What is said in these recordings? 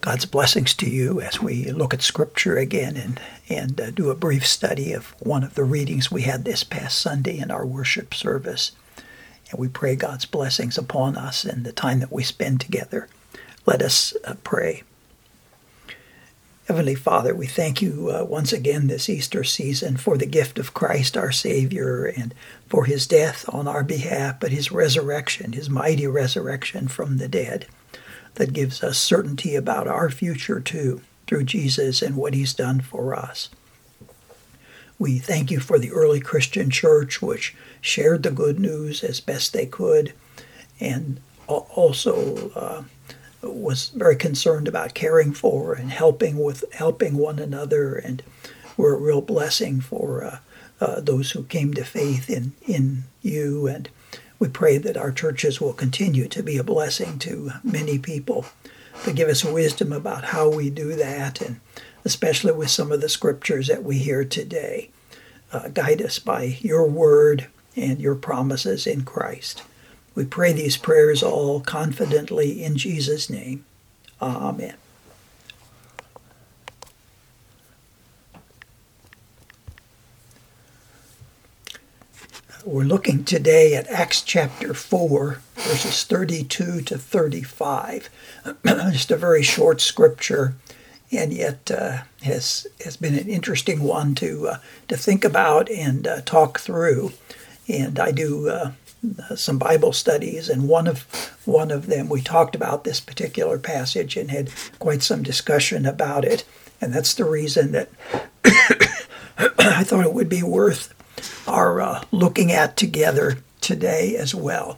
God's blessings to you as we look at Scripture again and do a brief study of one of the readings we had this past Sunday in our worship service. And we pray God's blessings upon us and the time that we spend together. Let us pray. Heavenly Father, we thank you once again this Easter season for the gift of Christ our Savior and for his death on our behalf, but his resurrection, his mighty resurrection from the dead that gives us certainty about our future too through Jesus and what he's done for us. We thank you for the early Christian church which shared the good news as best they could and also was very concerned about caring for and helping one another, and were a real blessing for those who came to faith in you. And we pray that our churches will continue to be a blessing to many people, but give us wisdom about how we do that, and especially with some of the scriptures that we hear today. Guide us by your word and your promises in Christ. We pray these prayers all confidently in Jesus' name. Amen. We're looking today at Acts chapter 4, verses 32 to 35. Just a very short scripture, and yet has been an interesting one to think about and talk through. And I do some Bible studies, and one of them we talked about this particular passage and had quite some discussion about it, and that's the reason that I thought it would be worth our looking at together today as well.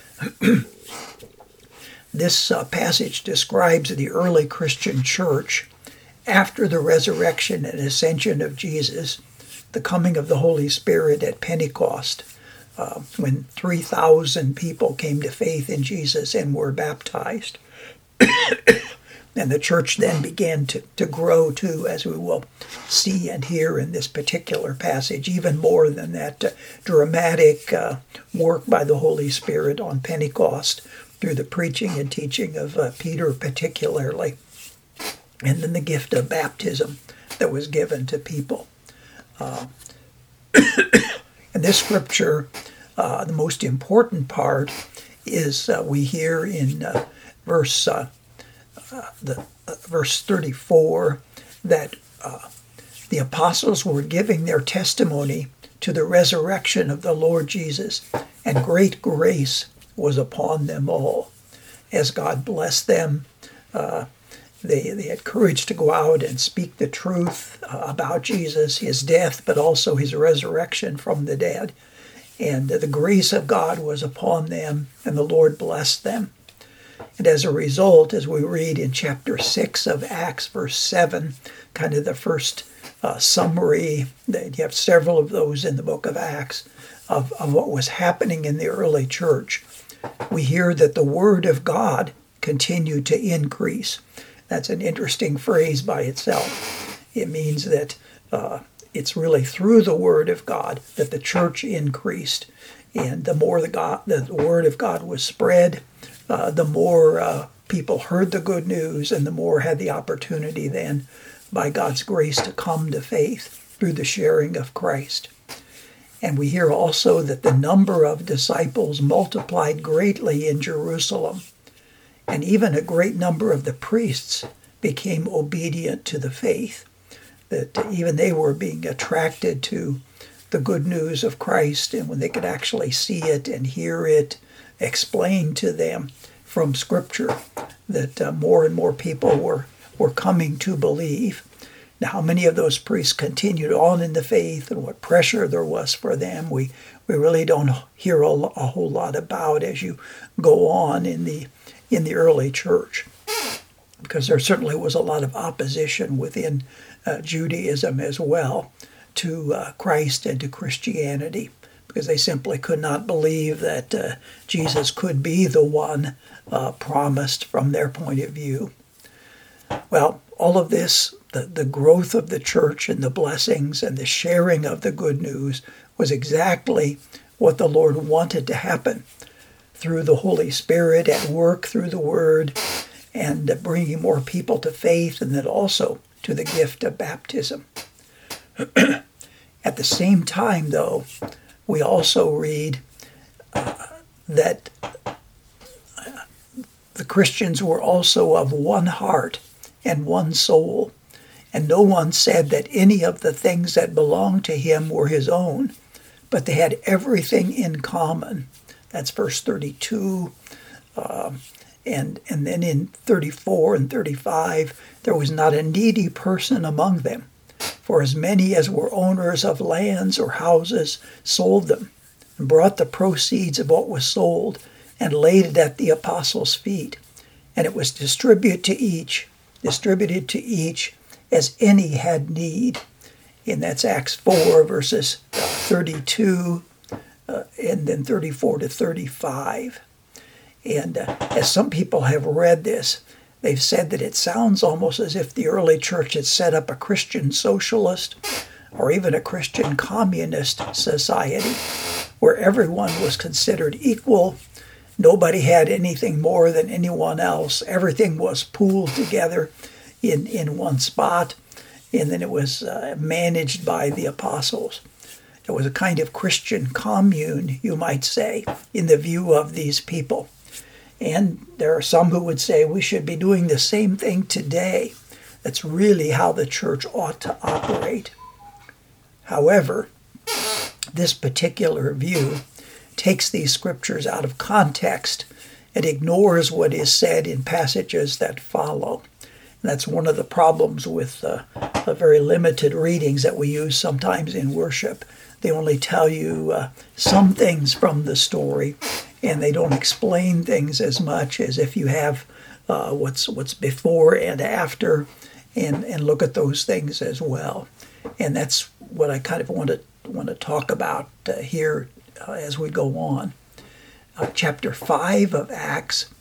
This passage describes the early Christian church after the resurrection and ascension of Jesus, the coming of the Holy Spirit at Pentecost, when 3,000 people came to faith in Jesus and were baptized. And the church then began to grow too, as we will see and hear in this particular passage, even more than that dramatic work by the Holy Spirit on Pentecost through the preaching and teaching of Peter particularly, and then the gift of baptism that was given to people. In this scripture, the most important part is we hear in verse 34 that the apostles were giving their testimony to the resurrection of the Lord Jesus, and great grace was upon them all. As God blessed them, they had courage to go out and speak the truth about Jesus, his death, but also his resurrection from the dead. And the grace of God was upon them, and the Lord blessed them. And as a result, as we read in chapter 6 of Acts, verse 7, kind of the first summary, that you have several of those in the book of Acts, of what was happening in the early church, we hear that the word of God continued to increase. That's an interesting phrase by itself. It means that it's really through the word of God that the church increased. And the more the word of God was spread, the more people heard the good news, and the more had the opportunity then, by God's grace, to come to faith through the sharing of Christ. And we hear also that the number of disciples multiplied greatly in Jerusalem, and even a great number of the priests became obedient to the faith, that even they were being attracted to the good news of Christ, and when they could actually see it and hear it explained to them from Scripture, that more and more people were coming to believe. Now, how many of those priests continued on in the faith and what pressure there was for them, we really don't hear a whole lot about as you go on in the early church, because there certainly was a lot of opposition within Judaism as well to Christ and to Christianity, because they simply could not believe that Jesus could be the one promised from their point of view. Well, all of this, the growth of the church and the blessings and the sharing of the good news was exactly what the Lord wanted to happen through the Holy Spirit at work through the Word, and bringing more people to faith, and then also to the gift of baptism. At the same time, though, we also read that the Christians were also of one heart and one soul, and no one said that any of the things that belonged to him were his own, but they had everything in common. That's verse 32. And then in 34 and 35, there was not a needy person among them, for as many as were owners of lands or houses sold them, and brought the proceeds of what was sold, and laid it at the apostles' feet. And it was distributed to each as any had need. And that's Acts 4, verses 32, and then 34 to 35. And as some people have read this, they've said that it sounds almost as if the early church had set up a Christian socialist or even a Christian communist society where everyone was considered equal. Nobody had anything more than anyone else. Everything was pooled together in one spot, and then it was managed by the apostles. It was a kind of Christian commune, you might say, in the view of these people. And there are some who would say we should be doing the same thing today. That's really how the church ought to operate. However, this particular view takes these scriptures out of context and ignores what is said in passages that follow. And that's one of the problems with the very limited readings that we use sometimes in worship. They only tell you some things from the story, and they don't explain things as much as if you have what's before and after, and look at those things as well. And that's what I kind of want to talk about here as we go on. Chapter 5 of Acts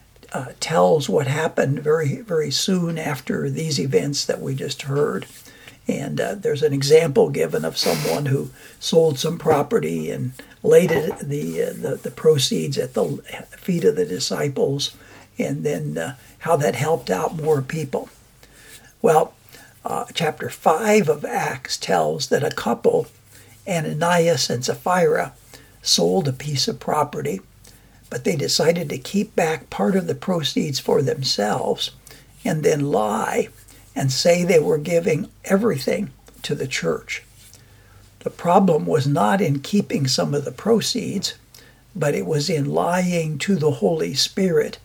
tells what happened very, very soon after these events that we just heard. And there's an example given of someone who sold some property and laid the proceeds at the feet of the disciples, and then how that helped out more people. Well, chapter 5 of Acts tells that a couple, Ananias and Sapphira, sold a piece of property, but they decided to keep back part of the proceeds for themselves and then lie and say they were giving everything to the church. The problem was not in keeping some of the proceeds, but it was in lying to the Holy Spirit,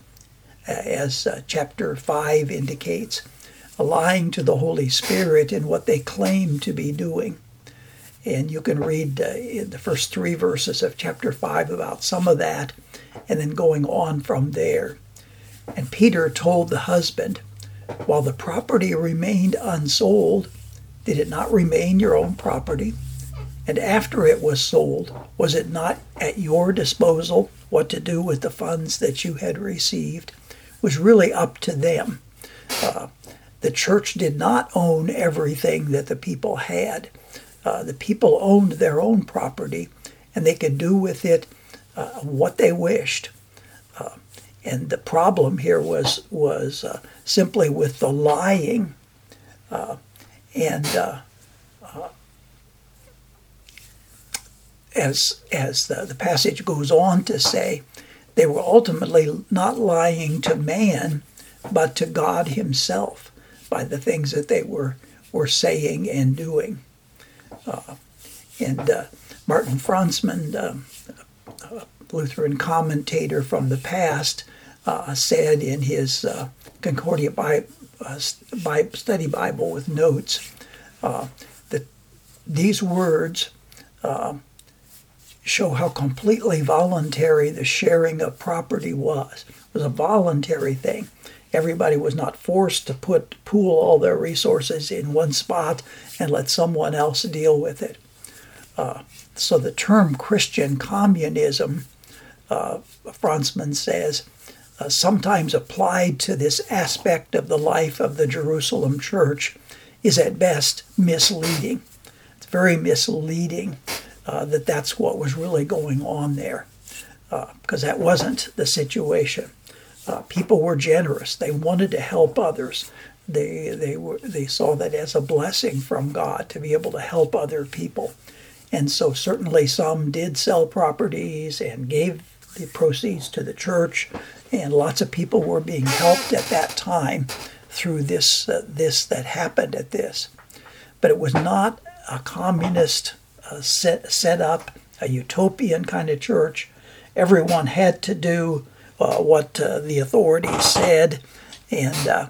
as chapter 5 indicates, lying to the Holy Spirit in what they claimed to be doing. And you can read in the first 3 verses of chapter 5 about some of that, and then going on from there. And Peter told the husband, "While the property remained unsold, did it not remain your own property? And after it was sold, was it not at your disposal what to do with the funds that you had received?" It was really up to them. The church did not own everything that the people had. The people owned their own property, and they could do with it what they wished. And the problem here was simply with the lying, as the passage goes on to say, they were ultimately not lying to man, but to God himself by the things that they were saying and doing. Martin Franzmann, Lutheran commentator from the past, said in his Concordia Study Bible with notes that these words show how completely voluntary the sharing of property was. It was a voluntary thing. Everybody was not forced to pool all their resources in one spot and let someone else deal with it. So the term Christian communism, Franzmann says, sometimes applied to this aspect of the life of the Jerusalem church, is at best misleading. It's very misleading that that's what was really going on there, because that wasn't the situation. People were generous. They wanted to help others. They saw that as a blessing from God to be able to help other people. And so certainly some did sell properties and gave the proceeds to the church, and lots of people were being helped at that time through this that happened at this. But it was not a communist set up, a utopian kind of church. Everyone had to do what the authorities said, and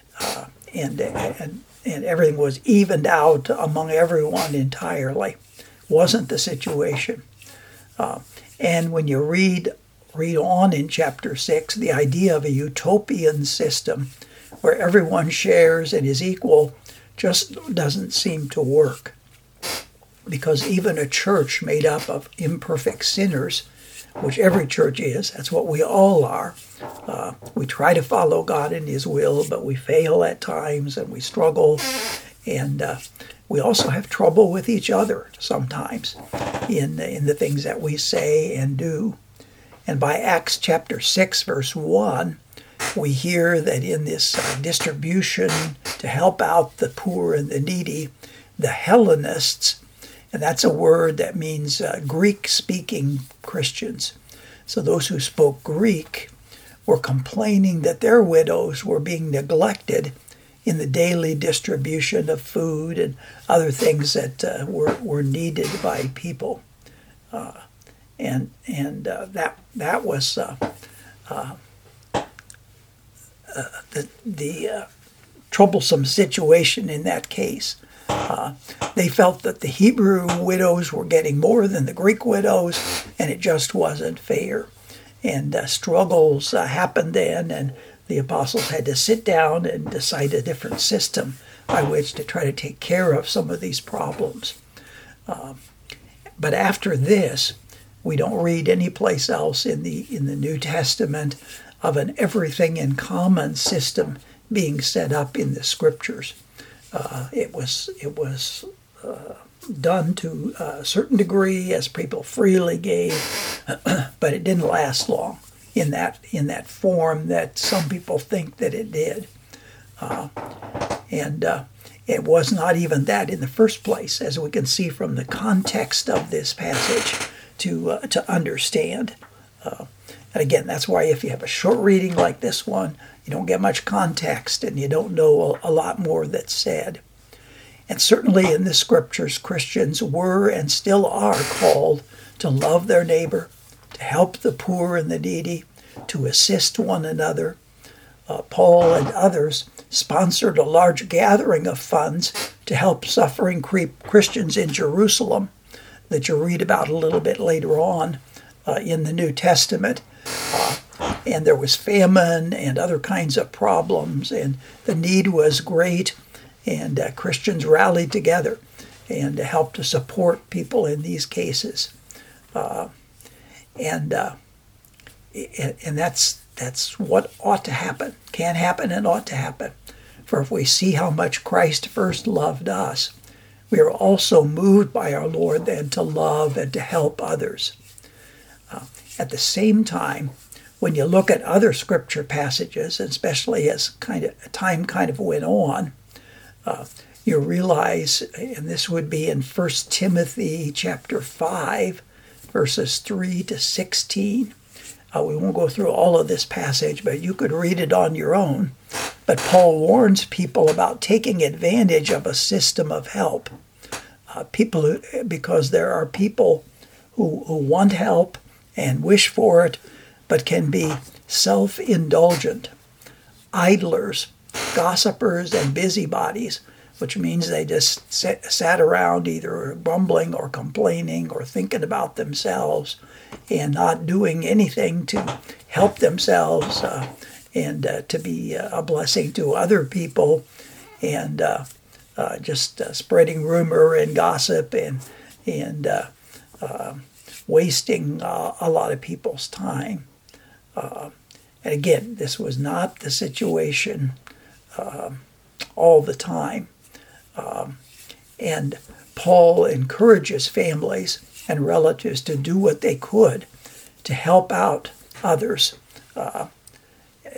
everything was evened out among everyone entirely. Wasn't the situation. And when you read on in chapter 6, the idea of a utopian system where everyone shares and is equal just doesn't seem to work. Because even a church made up of imperfect sinners, which every church is, that's what we all are. We try to follow God in His will, but we fail at times and we struggle. And we also have trouble with each other sometimes in the things that we say and do. And by Acts chapter 6, verse 1, we hear that in this distribution to help out the poor and the needy, the Hellenists, and that's a word that means Greek-speaking Christians. So those who spoke Greek were complaining that their widows were being neglected in the daily distribution of food and other things that were needed by people. That was the troublesome situation in that case. They felt that the Hebrew widows were getting more than the Greek widows, and it just wasn't fair. And struggles happened then, and the apostles had to sit down and decide a different system by which to try to take care of some of these problems. But after this, we don't read any place else in the New Testament of an everything in common system being set up in the Scriptures. It was done to a certain degree as people freely gave, but it didn't last long in that form that some people think that it did. It was not even that in the first place, as we can see from the context of this passage to understand. And again, that's why if you have a short reading like this one, you don't get much context and you don't know a lot more that's said. And certainly in the Scriptures, Christians were and still are called to love their neighbor, to help the poor and the needy, to assist one another. Paul and others sponsored a large gathering of funds to help suffering Christians in Jerusalem that you read about a little bit later on in the New Testament. And there was famine and other kinds of problems, and the need was great, and Christians rallied together and helped to support people in these cases. And that's what ought to happen, can happen and ought to happen. For if we see how much Christ first loved us, we are also moved by our Lord then to love and to help others. At the same time, when you look at other scripture passages, especially as time went on, you realize, and this would be in 1 Timothy chapter 5, verses 3 to 16. We won't go through all of this passage, but you could read it on your own. But Paul warns people about taking advantage of a system of help. Because there are people who want help and wish for it, but can be self-indulgent, idlers, gossipers, and busybodies, which means they just sat around either grumbling or complaining or thinking about themselves and not doing anything to help themselves and to be a blessing to other people, and just spreading rumor and gossip and wasting a lot of people's time. And again, this was not the situation all the time. And Paul encourages families and relatives to do what they could to help out others.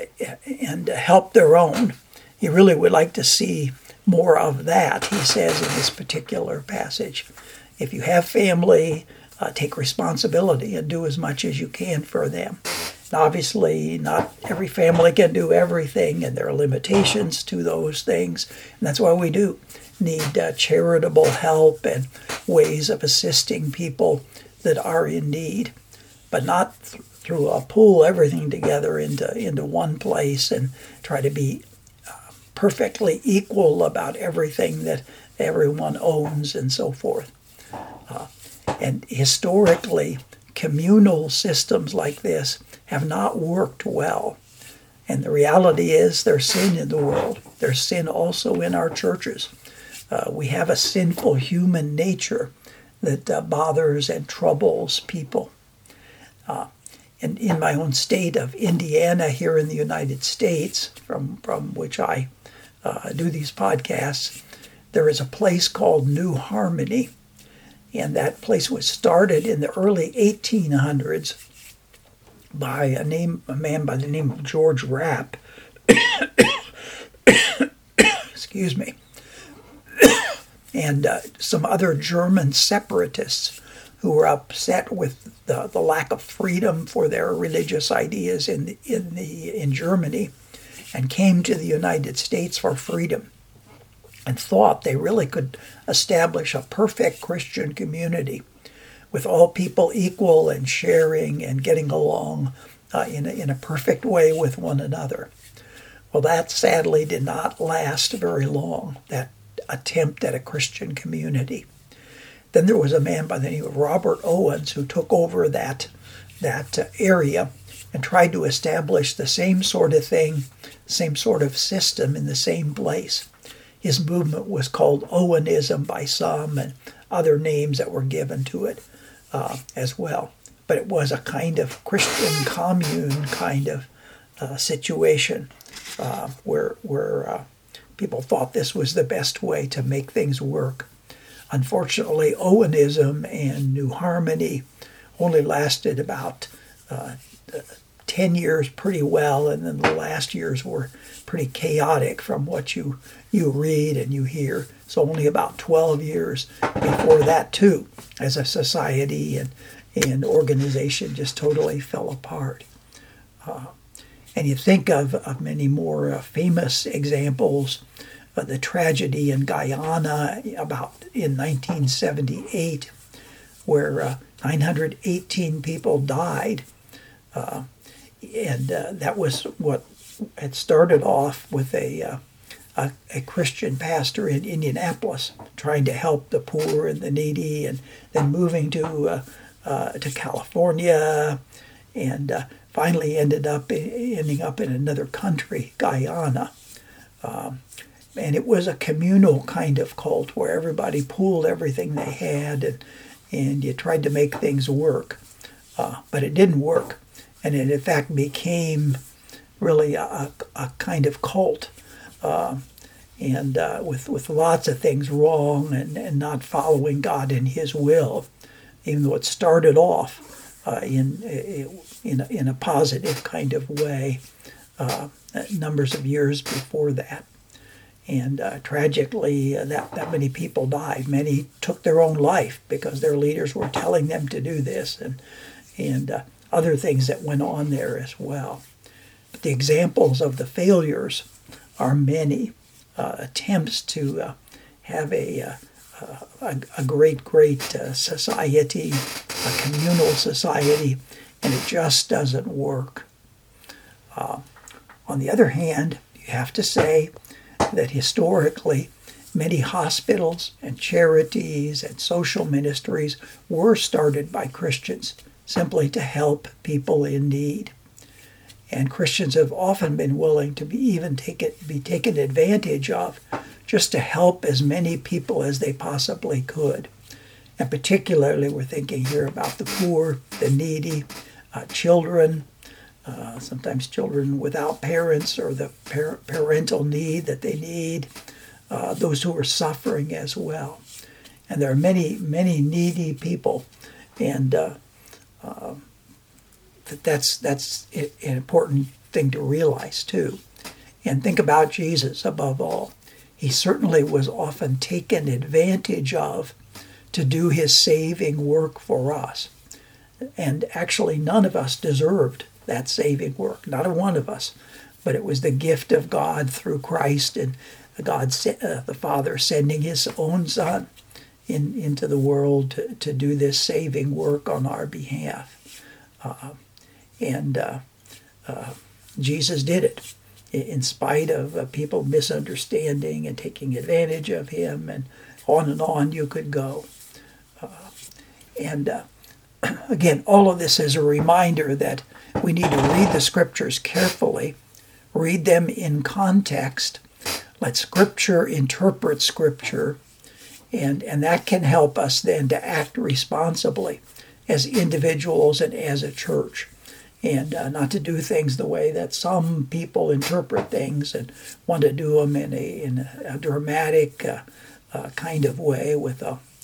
and help their own. He really would like to see more of that, he says in this particular passage. If you have family, take responsibility and do as much as you can for them. And obviously, not every family can do everything, and there are limitations to those things. And that's why we do need charitable help and ways of assisting people that are in need, but not through pull everything together into one place and try to be perfectly equal about everything that everyone owns and so forth. And historically, communal systems like this have not worked well. And the reality is there's sin in the world. There's sin also in our churches. We have a sinful human nature that bothers and troubles people. And in my own state of Indiana here in the United States, from which I do these podcasts, there is a place called New Harmony. And that place was started in the early 1800s by a man by the name of George Rapp. Excuse me. And some other German separatists who were upset with the lack of freedom for their religious ideas in Germany, and came to the United States for freedom, and thought they really could establish a perfect Christian community with all people equal and sharing and getting along in a perfect way with one another. Well, that sadly did not last very long, that attempt at a Christian community. Then there was a man by the name of Robert Owens who took over that area and tried to establish the same sort of thing, same sort of system in the same place. His movement was called Owenism by some, and other names that were given to it as well. But it was a kind of Christian commune kind of situation where people thought this was the best way to make things work. Unfortunately, Owenism and New Harmony only lasted about 10 years pretty well, and then the last years were pretty chaotic from what you read and you hear. So only about 12 years before that, too, as a society and organization just totally fell apart. And you think of many more famous examples. The tragedy in Guyana in 1978, where 918 people died. And that was what had started off with a Christian pastor in Indianapolis trying to help the poor and the needy, and then moving to California, and finally ending up in another country, Guyana. And it was a communal kind of cult where everybody pooled everything they had, and you tried to make things work. But it didn't work. And it, in fact, became really a kind of cult, and with lots of things wrong and not following God in His will, even though it started off in a positive kind of way numbers of years before that. And tragically, that many people died. Many took their own life because their leaders were telling them to do this, and other things that went on there as well. But the examples of the failures are many. Attempts to have a great society, a communal society, and it just doesn't work. On the other hand, you have to say that historically, many hospitals and charities and social ministries were started by Christians simply to help people in need. And Christians have often been willing to be taken advantage of just to help as many people as they possibly could. And particularly we're thinking here about the poor, the needy, children, sometimes children without parents or the parental need that they need, those who are suffering as well. And there are many, many needy people, and that's an important something to realize too. And think about Jesus above all. He certainly was often taken advantage of to do his saving work for us. And actually none of us deserved that saving work, not a one of us. But it was the gift of God through Christ, and God, the Father, sending his own Son into the world to do this saving work on our behalf. Jesus did it in spite of people misunderstanding and taking advantage of him, and on you could go. Again, all of this is a reminder that we need to read the Scriptures carefully, read them in context, let Scripture interpret Scripture, and that can help us then to act responsibly as individuals and as a church, and not to do things the way that some people interpret things and want to do them in a dramatic kind of way with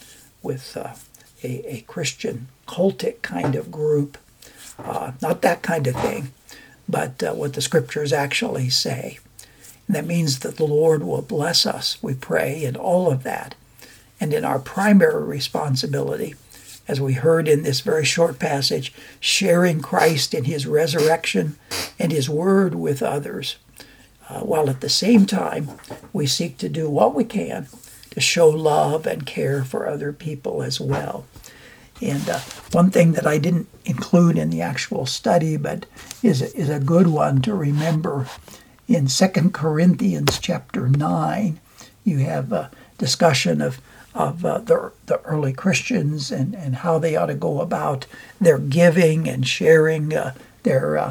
a Christian cultic kind of group. Not that kind of thing, but what the Scriptures actually say. And that means that the Lord will bless us, we pray, in all of that. And in our primary responsibility, as we heard in this very short passage, sharing Christ in his resurrection and his word with others, while at the same time we seek to do what we can to show love and care for other people as well. And one thing that I didn't include in the actual study, but is a good one to remember, in 2 Corinthians chapter 9, you have a discussion of the early Christians and how they ought to go about their giving and sharing their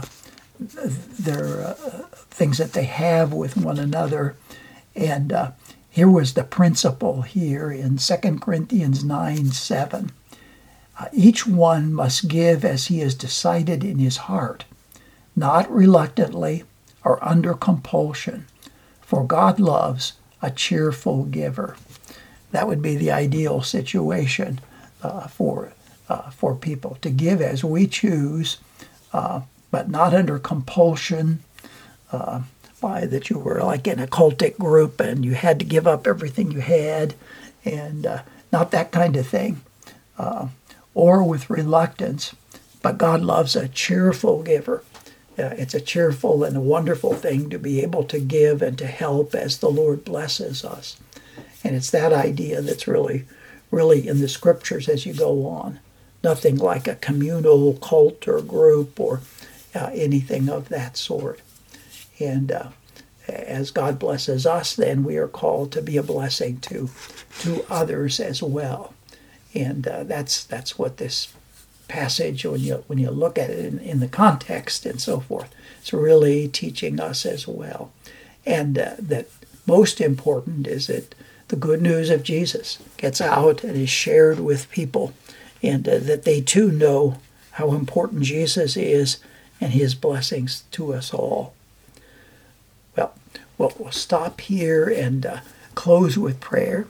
things that they have with one another. And here was the principle here in 2 Corinthians 9:7. Each one must give as he has decided in his heart, not reluctantly or under compulsion, for God loves a cheerful giver. That would be the ideal situation for people, to give as we choose, but not under compulsion, by that you were like in a cultic group and you had to give up everything you had, and not that kind of thing. Or with reluctance, but God loves a cheerful giver. It's a cheerful and a wonderful thing to be able to give and to help as the Lord blesses us. And it's that idea that's really in the Scriptures as you go on. Nothing like a communal cult or group or anything of that sort. And as God blesses us, then we are called to be a blessing to others as well. And that's what this passage, when you look at it in the context and so forth, it's really teaching us as well. And that most important is that the good news of Jesus gets out and is shared with people, and that they too know how important Jesus is and his blessings to us all. Well, we'll stop here and close with prayer.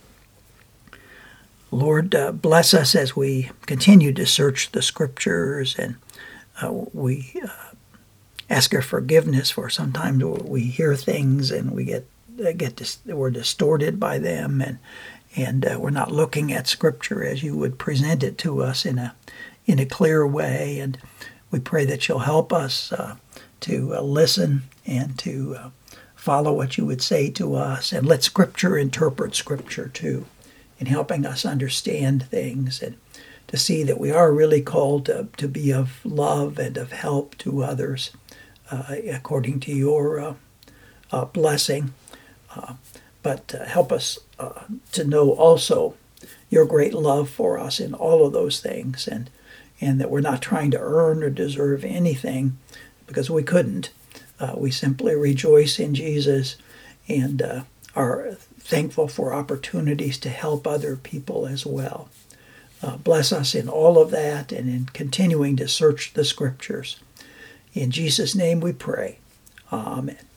Lord, bless us as we continue to search the Scriptures, and we ask your forgiveness for sometimes we hear things and we're distorted by them, and we're not looking at Scripture as you would present it to us in a clear way. And we pray that you'll help us to listen and to follow what you would say to us, and let Scripture interpret Scripture too, in helping us understand things and to see that we are really called to be of love and of help to others according to your blessing. But help us to know also your great love for us in all of those things, and that we're not trying to earn or deserve anything, because we couldn't. We simply rejoice in Jesus and are thankful for opportunities to help other people as well. Bless us in all of that and in continuing to search the Scriptures. In Jesus' name we pray. Amen.